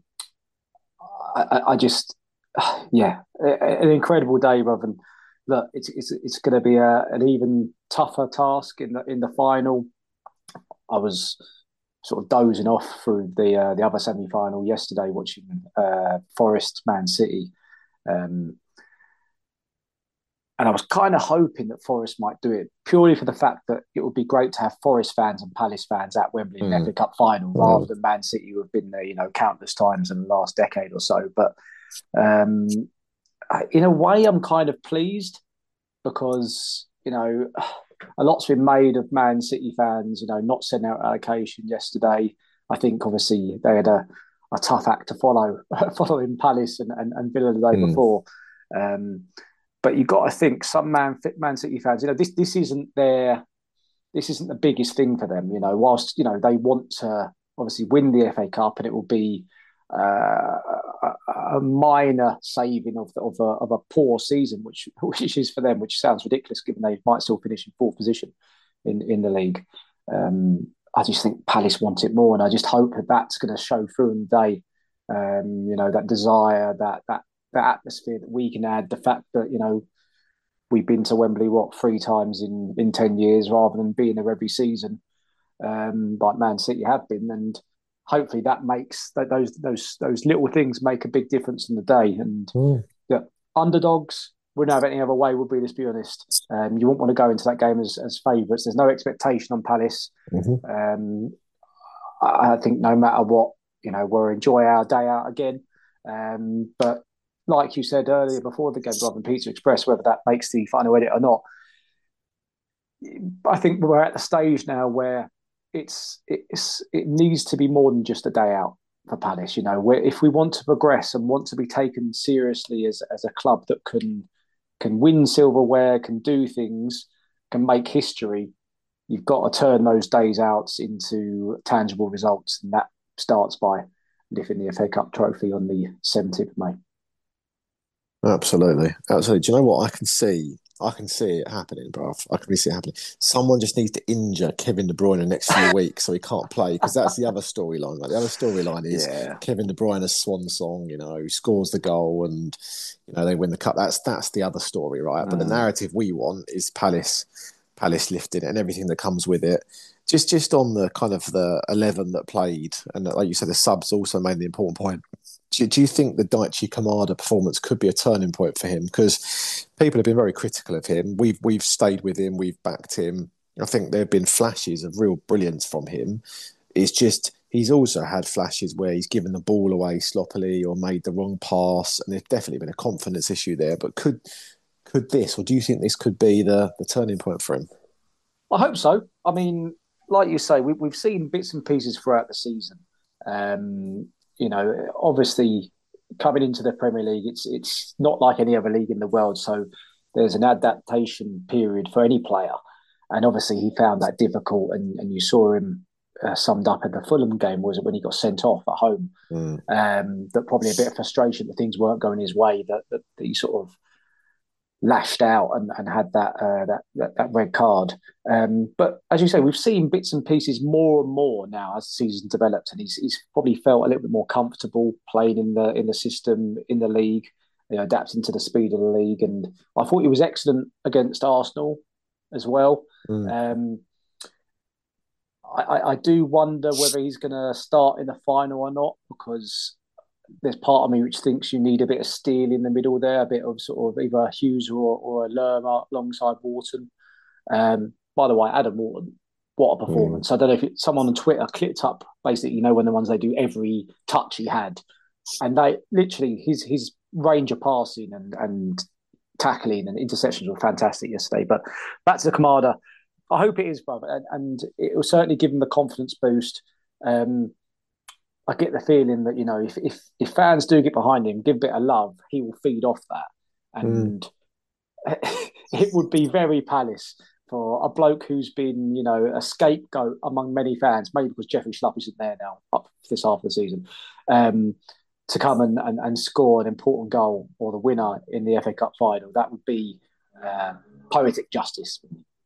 I, I just, yeah, an incredible day, Rob. And look, it's it's it's going to be a, an even tougher task in the in the final. I was sort of dozing off through the uh, the other semi final yesterday, watching uh, Forest Man City, um, and I was kind of hoping that Forest might do it purely for the fact that it would be great to have Forest fans and Palace fans at Wembley in the mm. F A Cup final, mm. rather than Man City, who have been there, you know, countless times in the last decade or so. But um, in a way, I'm kind of pleased because, you know, a lot's been made of Man City fans, you know, not sending out allocation yesterday. I think obviously they had a, a tough act to follow, following Palace and, and, and Villa the day mm. before. Um, But you've got to think some Man Man City fans, you know, this this isn't their this isn't the biggest thing for them, you know. Whilst you know they want to obviously win the F A Cup, and it will be uh, a, a minor saving of the, of a of a poor season, which which is for them, which sounds ridiculous given they might still finish in fourth position in in the league. Um, I just think Palace want it more, and I just hope that that's going to show through in the day. Um, you know, that desire, that that. The atmosphere that we can add, the fact that, you know, we've been to Wembley, what, three times in, in ten years rather than being there every season, um, like Man City have been. And hopefully that makes, that those those those little things make a big difference in the day. And mm. yeah, underdogs, wouldn't have any other way, would we, let's be honest. Um, you wouldn't want to go into that game as, as favourites. There's no expectation on Palace. Mm-hmm. Um, I, I think no matter what, you know, we'll enjoy our day out again. Um, but like you said earlier before the game, Rob, and Pizza Express, whether that makes the final edit or not, I think we're at the stage now where it's it's it needs to be more than just a day out for Palace. You know, where if we want to progress and want to be taken seriously as as a club that can can win silverware, can do things, can make history, you've got to turn those days out into tangible results, and that starts by lifting the F A Cup trophy on the seventeenth of May. Absolutely, absolutely. Do you know what I can see? I can see it happening, bruv. I can see it happening. Someone just needs to injure Kevin De Bruyne in the next few weeks so he can't play, because that's the other storyline. Like, the other storyline is yeah. Kevin De Bruyne's swan song. You know, scores the goal and you know they win the cup. That's that's the other story, right? Mm. But the narrative we want is Palace, Palace lifting it and everything that comes with it. Just just on the kind of the eleven that played, and like you said, the subs also made the important point. Do, do you think the Daichi Kamada performance could be a turning point for him? Because people have been very critical of him. We've we've stayed with him. We've backed him. I think there have been flashes of real brilliance from him. It's just he's also had flashes where he's given the ball away sloppily or made the wrong pass, and there's definitely been a confidence issue there. But could could this, or do you think this could be the, the turning point for him? I hope so. I mean, like you say, we, we've seen bits and pieces throughout the season. Um, you know, obviously coming into the Premier League, it's it's not like any other league in the world. So there's an adaptation period for any player. And obviously he found that difficult. And, and you saw him uh, summed up in the Fulham game, was it, when he got sent off at home? Mm. Um, that probably a bit of frustration that things weren't going his way, that, that, that he sort of lashed out and, and had that, uh, that that that red card. Um, but as you say, we've seen bits and pieces more and more now as the season developed, and he's he's probably felt a little bit more comfortable playing in the in the system, in the league. you know, adapting to the speed of the league. And I thought he was excellent against Arsenal as well. Mm. Um, I, I do wonder whether he's going to start in the final or not, because there's part of me which thinks you need a bit of steel in the middle there, a bit of sort of either Hughes or, or a Lerma alongside Wharton. Um, by the way, Adam Wharton, what a performance. Mm. I don't know if it, someone on Twitter clipped up, basically, you know, when the ones they do every touch he had. And they literally, his his range of passing and, and tackling and interceptions were fantastic yesterday. But back to the Kamada. I hope it is, brother, and, and it will certainly give him the confidence boost. Um, I get the feeling that, you know, if, if if fans do get behind him, give a bit of love, he will feed off that, and mm. it would be very Palace for a bloke who's been, you know, a scapegoat among many fans, maybe because Jeffrey Schlupp isn't there now up this half of the season, um, to come and, and, and score an important goal or the winner in the F A Cup final. That would be uh, poetic justice.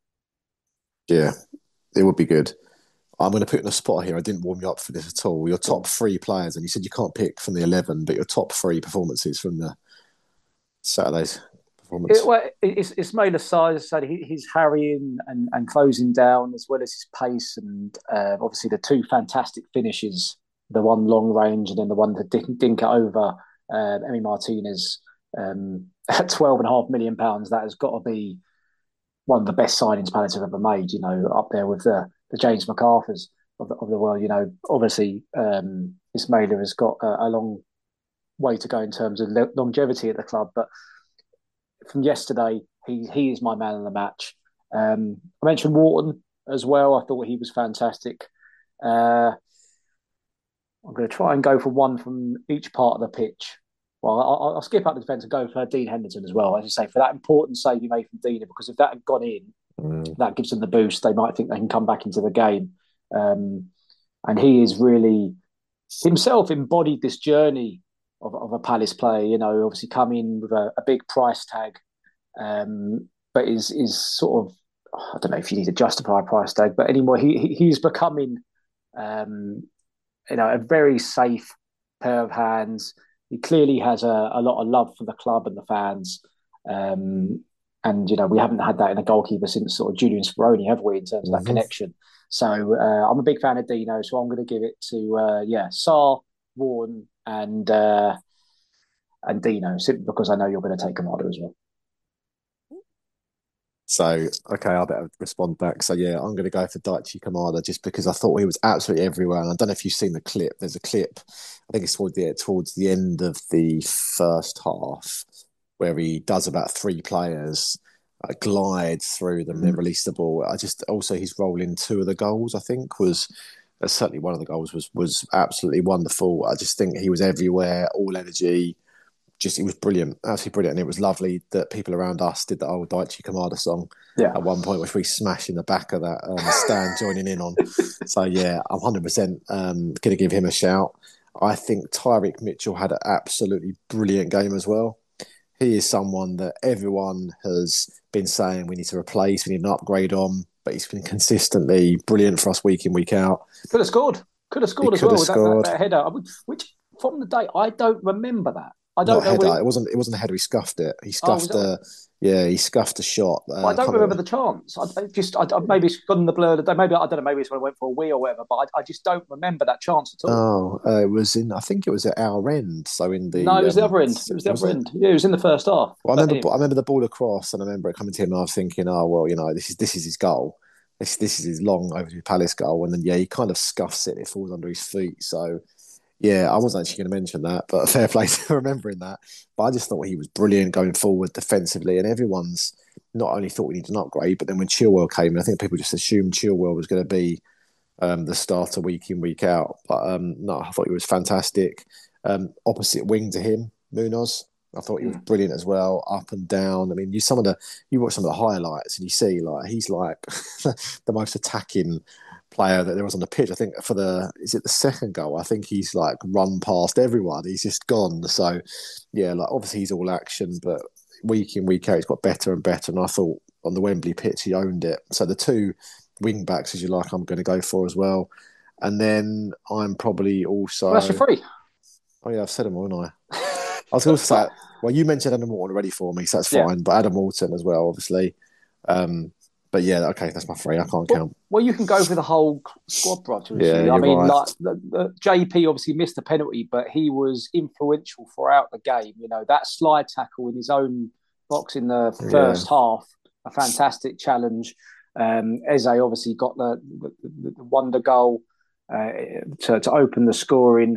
Yeah, it would be good. I'm going to put you on the spot here. I didn't warm you up for this at all. Your top three players, and you said you can't pick from the eleven, but your top three performances from the Saturday's performance. It, well, it's Ismaila Sarr, so he, he's harrying and, and closing down, as well as his pace, and uh, obviously the two fantastic finishes, the one long range and then the one to dink, dink it over uh, Emi Martinez um, at twelve and a half million pounds. That has got to be one of the best signings Palace have ever made, you know, up there with the, the James McArthurs of the, of the world. You know, obviously, um, Ismaila has got a, a long way to go in terms of le- longevity at the club. But from yesterday, he he is my man of the match. Um, I mentioned Wharton as well. I thought he was fantastic. Uh, I'm going to try and go for one from each part of the pitch. Well, I'll, I'll skip out the defence and go for Dean Henderson as well. As I say, for that important save he made from Dina, because if that had gone in, mm. that gives them the boost. They might think they can come back into the game. Um, and he is really himself embodied this journey of, of a Palace player. You know, obviously coming with a, a big price tag, um, but is is sort of, I don't know if you need to justify a price tag, but anyway, he, he he's becoming, um, you know, a very safe pair of hands. He clearly has a, a lot of love for the club and the fans. Um, and, you know, we haven't had that in a goalkeeper since sort of Julian Speroni, have we, in terms of that mm-hmm. connection? So uh, I'm a big fan of Dino, so I'm going to give it to, uh, yeah, Sarr, Wharton and uh, and Dino, simply because I know you're going to take Kamada as well. So, okay, I better respond back. So, yeah, I'm going to go for Daichi Kamada just because I thought he was absolutely everywhere. And I don't know if you've seen the clip. There's a clip, I think it's towards the, towards the end of the first half, where he does about three players, uh, glides through them, mm. then release the ball. I just, also his role in two of the goals, I think, was, uh, certainly one of the goals was was absolutely wonderful. I just think he was everywhere, all energy. Just, it was brilliant, absolutely brilliant. And it was lovely that people around us did the old Daichi Kamada song yeah. at one point, which we smashed in the back of that um, stand joining in on. So, yeah, I'm one hundred percent um, going to give him a shout. I think Tyreek Mitchell had an absolutely brilliant game as well. He is someone that everyone has been saying we need to replace, we need an upgrade on, but he's been consistently brilliant for us week in, week out. Could have scored. Could have scored he as well with that, that, that header, which from the day, I don't remember that. I don't Not know. Header. When... It wasn't. It wasn't a header. He scuffed it. He scuffed oh, a. Yeah, he scuffed a shot. Uh, I don't remember the chance. I, I just. I, maybe it's gone in the blur. Maybe I don't know. Maybe it's when I went for a wee or whatever. But I, I just don't remember that chance at all. Oh, uh, it was in. I think it was at our end. So in the. No, it was um, the other end. It was the was other it? end. Yeah, it was in the first half. Well, I remember. Anyway. I remember the ball across, and I remember it coming to him. And I was thinking, oh well, you know, this is this is his goal. This this is his long overdue Palace goal, and then yeah, he kind of scuffs it. It falls under his feet. So. Yeah, I wasn't actually going to mention that, but fair play to remembering that. But I just thought he was brilliant going forward defensively, and everyone's not only thought we needed an upgrade, but then when Chilwell came, I think people just assumed Chilwell was going to be um, the starter week in, week out. But um, no, I thought he was fantastic. Um, opposite wing to him, Munoz. I thought he was brilliant as well, up and down. I mean, you some of the you watch some of the highlights and you see like he's like the most attacking player that there was on the pitch. I think for the is it the second goal? I think he's like run past everyone. He's just gone. So yeah, like obviously he's all action, but week in week out he's got better and better. And I thought on the Wembley pitch he owned it. So the two wing backs, as you like, I'm going to go for as well. And then I'm probably also well, that's for free. Oh yeah, I've said them all, haven't I? I was going to say Well, you mentioned Adam Walton already for me, so that's Yeah. fine. But Adam Walton as well, obviously. Um, but yeah, okay, that's my three. I can't Well, count. well, you can go for the whole squad, bro. To Yeah, I you're mean, right. like the, the, J P obviously missed the penalty, but he was influential throughout the game. You know, that slide tackle in his own box in the first Yeah. half, a fantastic challenge. Um, Eze obviously got the, the, the wonder goal uh, to, to open the scoring.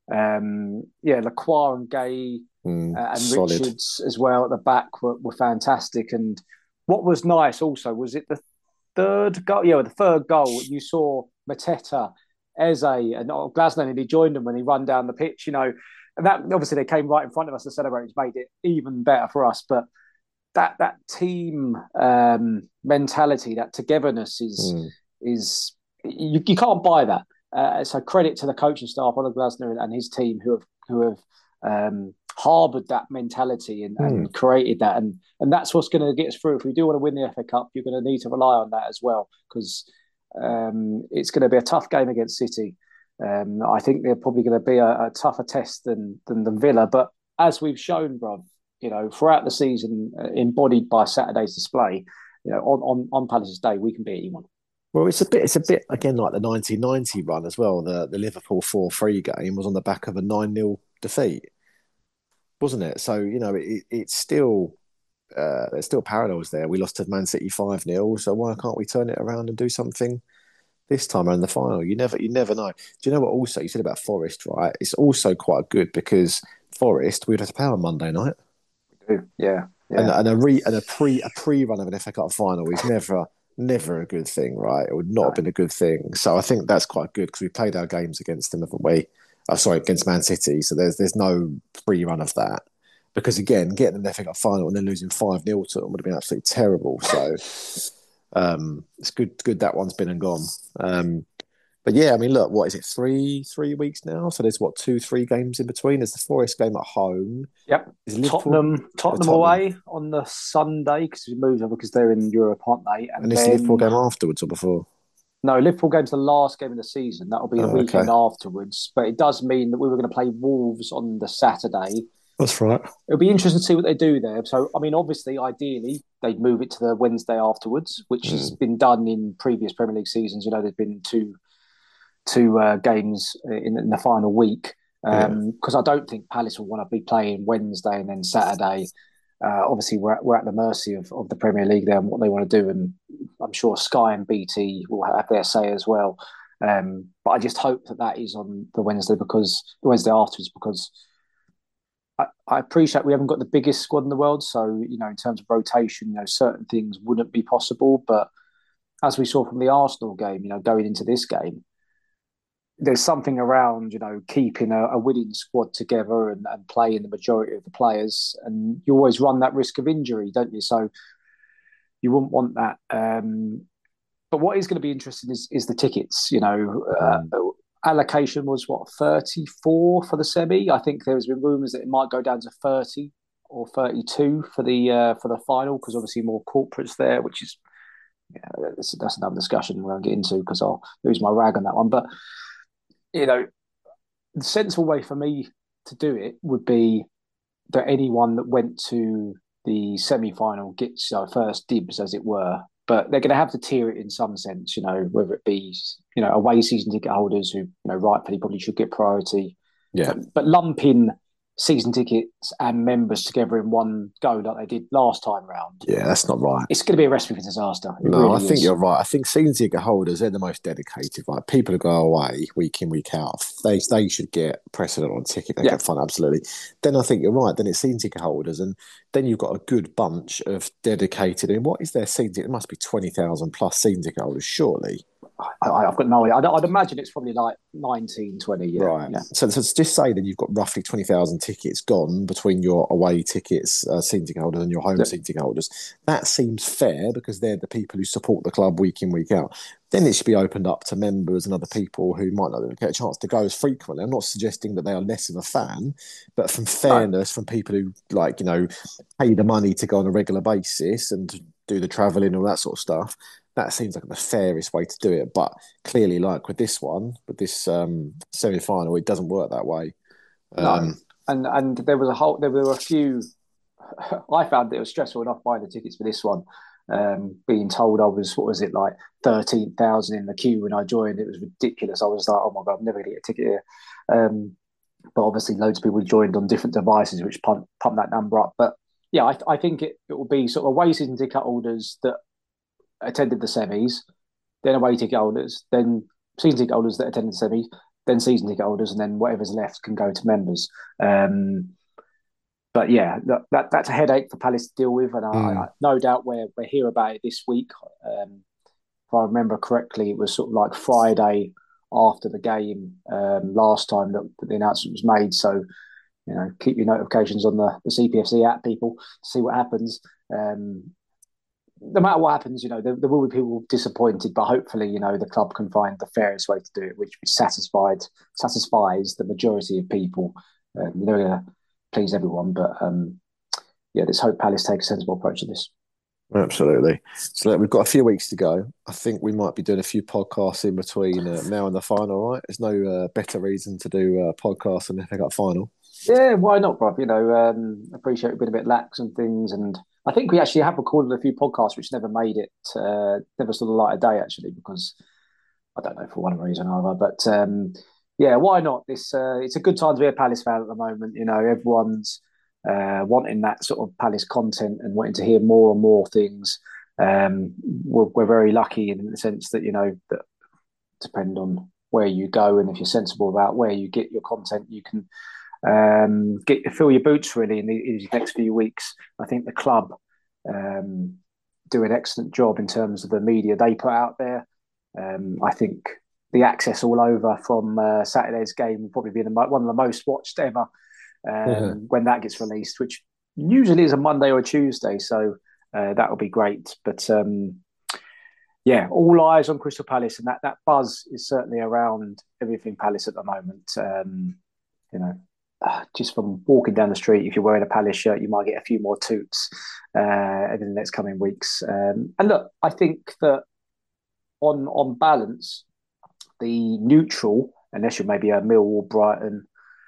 Um, yeah, Lacroix and Gay Mm, uh, and solid. Richards as well at the back were, were fantastic. And what was nice also was it the third goal? Yeah, the third goal. You saw Mateta, Eze, and Glasner, and he joined them when he run down the pitch. You know, and that obviously they came right in front of us to celebrate, which made it even better for us. But that that team um, mentality, that togetherness is Mm. is you, you can't buy that. Uh, so credit to the coaching staff, Oliver Glasner and his team who have who have um, harboured that mentality and, and Mm. created that, and and that's what's going to get us through. If we do want to win the F A Cup, you're going to need to rely on that as well, because um, it's going to be a tough game against City. Um, I think they're probably going to be a, a tougher test than than the Villa, but as we've shown, bro, you know, throughout the season, uh, embodied by Saturday's display, you know, on on, on Palace's Day, we can beat anyone. Well, it's a bit, it's a bit again like the nineteen ninety run as well. The the Liverpool four three game was on the back of a nine nil defeat, wasn't it? So you know, it, it's still uh, there's still parallels there. We lost to Man City five nil, so why can't we turn it around and do something this time around the final? You never, you never know. Do you know what? Also, you said about Forest, right? It's also quite good because Forest we'd have to play on Monday night, Yeah, yeah. and, and a re and a pre a pre run of an F A Cup final is never. Never a good thing, right? It would not have been a good thing. So I think that's quite good because we played our games against them, haven't we? Oh, sorry, against Man City. So there's there's no pre-run of that. Because again, getting them the F A Cup final and then losing five nil to them would have been absolutely terrible. So um, it's good good that one's been and gone. Um, but yeah, I mean, look, what is it? Three three weeks now. So there's what two three games in between. There's the Forest game at home. Yep. Is Liverpool- Tottenham, Tottenham, Tottenham. away on the Sunday because we moved over because they're in Europe, aren't they? And, and this then, Liverpool game afterwards or before? No, Liverpool game's the last game of the season. That'll be the Oh, weekend okay. afterwards. But it does mean that we were going to play Wolves on the Saturday. That's right. It'll be interesting to see what they do there. So, I mean, obviously, ideally, they'd move it to the Wednesday afterwards, which Mm. has been done in previous Premier League seasons. You know, there's been two two uh, games in, in the final week. Because um, I don't think Palace will want to be playing Wednesday and then Saturday. Uh, obviously, we're at, we're at the mercy of, of the Premier League there and what they want to do. And I'm sure Sky and B T will have their say as well. Um, but I just hope that that is on the Wednesday because the Wednesday afterwards, because I, I appreciate we haven't got the biggest squad in the world. So, you know, in terms of rotation, you know, certain things wouldn't be possible. But as we saw from the Arsenal game, you know, going into this game, there's something around, you know, keeping a, a winning squad together and, and playing the majority of the players. And you always run that risk of injury, don't you? So you wouldn't want that. Um, but what is going to be interesting is, is the tickets. You know, uh, allocation was, what, thirty-four for the semi? I think there's been rumours that it might go down to thirty or thirty-two for the uh, for the final because obviously more corporates there, which is, yeah, that's, that's another discussion we're going to get into because I'll lose my rag on that one. But you know, the sensible way for me to do it would be that anyone that went to the semi-final gets uh, first dibs, as it were. But they're going to have to tier it in some sense, you know, whether it be, you know, away season ticket holders who, you know, rightfully probably should get priority. Yeah. But, but lumping season tickets and members together in one go like they did last time round. Yeah, that's not right. It's going to be a recipe for disaster. It no, really I think is. you're right. I think season ticket holders, they're the most dedicated. Like people who go away week in, week out, they they should get precedent on ticket. They Yeah. get fun, absolutely. Then I think you're right. Then it's season ticket holders, and then you've got a good bunch of dedicated. I mean, what is their season ticket? It must be twenty thousand plus season ticket holders, surely. I, I've got no idea. I'd, I'd imagine it's probably like nineteen, twenty. Yeah, Right. Yeah. So, so just say that you've got roughly twenty thousand tickets gone between your away tickets, uh, season ticket holders, and your home Yeah. season ticket holders. That seems fair because they're the people who support the club week in, week out. Then it should be opened up to members and other people who might not get a chance to go as frequently. I'm not suggesting that they are less of a fan, but from fairness, from people who, like, you know, pay the money to go on a regular basis and do the travelling and all that sort of stuff, that seems like the fairest way to do it. But clearly, like with this one, with this um, semi-final, it doesn't work that way. Um, and and there was a whole there were a few. I found it was stressful enough buying the tickets for this one. Um, being told I was, what was it, like thirteen thousand in the queue when I joined, it was ridiculous. I was like, oh my God, I'm never going to get a ticket here. Um, but obviously, loads of people joined on different devices, which pump, pump that number up. But yeah, I, I think it, it will be sort of away season ticket holders that attended the semis, then away ticket holders, then season ticket holders that attended the semis, then season ticket holders, and then whatever's left can go to members. Um, But yeah, that that's a headache for Palace to deal with, and I, mm. I, no doubt we're we're here about it this week. Um, if I remember correctly, it was sort of like Friday after the game um, last time that, that the announcement was made. So, you know, keep your notifications on the, the C P F C app, people, to see what happens. Um, no matter what happens, you know, there, there will be people disappointed, but hopefully, you know, the club can find the fairest way to do it, which satisfied satisfies the majority of people. Um, you know, please everyone, but um, yeah, let's hope Palace take a sensible approach to this. Absolutely. So look, we've got a few weeks to go. I think we might be doing a few podcasts in between uh, now and the final, right? There's no uh, better reason to do a podcast than the F A Cup final. Yeah, why not, bruv? You know, um, appreciate we've been a bit lax and things, and I think we actually have recorded a few podcasts which never made it, uh, never saw the light of day actually, because I don't know, for one reason or other, but um, yeah, why not? This uh, it's a good time to be a Palace fan at the moment. You know, everyone's uh, wanting that sort of Palace content and wanting to hear more and more things. Um, we're, we're very lucky in the sense that, you know, that depend on where you go, and if you're sensible about where you get your content, you can um, get fill your boots really in, the, in these next few weeks. I think the club um, do an excellent job in terms of the media they put out there. Um, I think the access all over from uh, Saturday's game will probably be the, one of the most watched ever um, yeah. when that gets released, which usually is a Monday or a Tuesday. So uh, that will be great. But um, yeah, all eyes on Crystal Palace, and that, that buzz is certainly around everything Palace at the moment. Um, you know, just from walking down the street, if you're wearing a Palace shirt, you might get a few more toots uh, in the next coming weeks. Um, and look, I think that on on balance, the neutral, unless you're maybe a Millwall, Brighton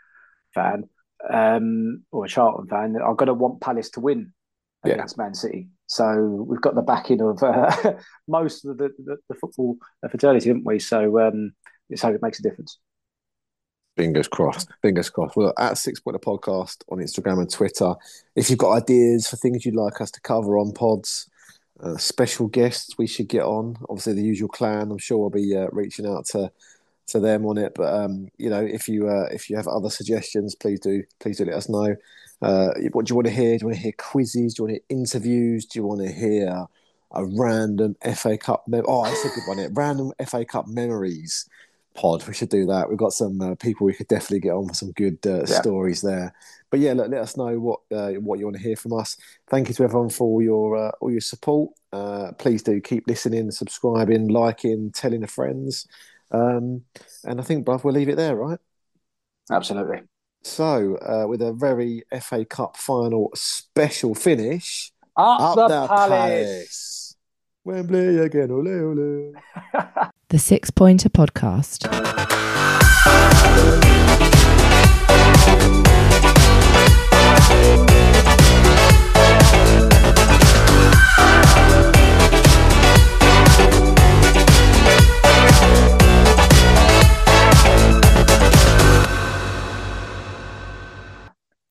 fan um, or a Charlton fan, are going to want Palace to win against yeah. Man City. So we've got the backing of uh, most of the, the, the football fraternity, haven't we? So um, let's hope it makes a difference. Fingers crossed. Fingers crossed. Well, at Six Pointer Podcast on Instagram and Twitter, if you've got ideas for things you'd like us to cover on pods, Uh, special guests we should get on. Obviously, the usual clan. I'm sure we'll be uh, reaching out to to them on it. But um, you know, if you uh, if you have other suggestions, please do please do let us know. Uh, what do you want to hear? Do you want to hear quizzes? Do you want to hear interviews? Do you want to hear a random F A Cup? Mem- oh, that's a good one. It random F A Cup memories pod. We should do that. We've got some uh, people we could definitely get on for some good uh, yeah. stories there. But yeah, look, let us know what uh, what you want to hear from us. Thank you to everyone for all your uh, all your support. Uh, please do keep listening, subscribing, liking, telling your friends. Um, and I think, bruv, we'll leave it there, right? Absolutely. So, uh, with a very F A Cup final special finish, up, up the, the Palace. Palace. Wembley again, ole ole. The Six Pointer Podcast.